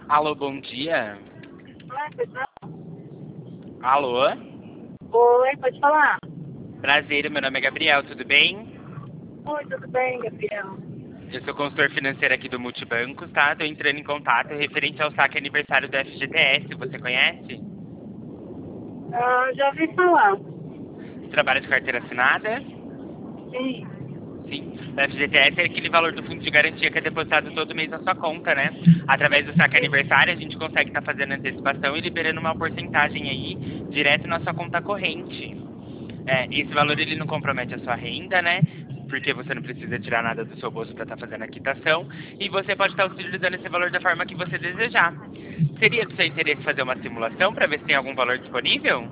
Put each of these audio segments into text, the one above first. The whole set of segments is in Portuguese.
Alô, bom dia. Oi, pode falar? Alô? Oi, pode falar? Prazer, meu nome é Gabriel, tudo bem? Oi, tudo bem, Gabriel? Eu sou consultor financeiro aqui do Multibancos, tá? Tô entrando em contato referente ao saque aniversário do FGTS, você conhece? Já ouvi falar. Você trabalha de carteira assinada? Sim. Sim. O FGTS é aquele valor do fundo de garantia que é depositado todo mês na sua conta, né? Através do saque aniversário, a gente consegue estar fazendo antecipação e liberando uma porcentagem aí direto na sua conta corrente. Esse valor ele não compromete a sua renda, né? Porque você não precisa tirar nada do seu bolso para estar fazendo a quitação. E você pode estar utilizando esse valor da forma que você desejar. Seria do seu interesse fazer uma simulação para ver se tem algum valor disponível?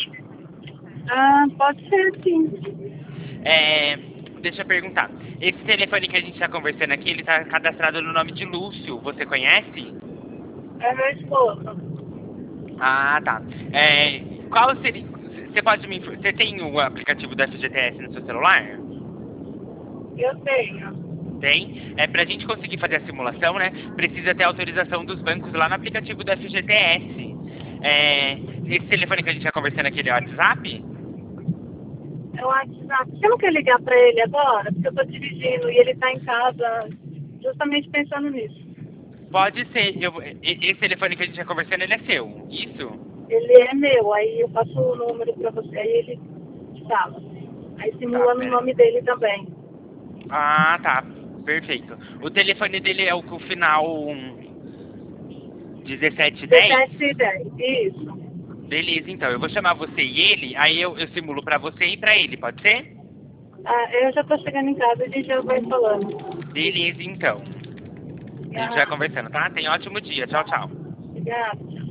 Pode ser, sim. É, deixa eu perguntar. Esse telefone que a gente está conversando aqui, ele está cadastrado no nome de Lúcio. Você conhece? É meu esposo. Ah, tá. Qual seria... Você pode me... Você tem o aplicativo do FGTS no seu celular? Eu tenho. Tem. Para a gente conseguir fazer a simulação, né? Precisa ter autorização dos bancos lá no aplicativo do FGTS. Esse telefone que a gente está conversando aqui, ele é o WhatsApp? É o WhatsApp. Você não quer ligar pra ele agora? Porque eu tô dirigindo e ele tá em casa justamente pensando nisso. Pode ser. Esse telefone que a gente está conversando, ele é seu. Isso? Ele é meu, aí eu passo o número pra você, aí ele fala. Aí Tá, simula no pera. nome dele também. Ah, tá. Perfeito. O telefone dele é o com o final 1710? 17 e 10. Isso. Beleza, então. Eu vou chamar você e ele, aí eu simulo pra você e pra ele, pode ser? Eu já tô chegando em casa e a gente já vai falando. Beleza, então. A gente vai Obrigada. conversando, tá? Tenha um ótimo dia. Tchau, Tá. tchau. Obrigada.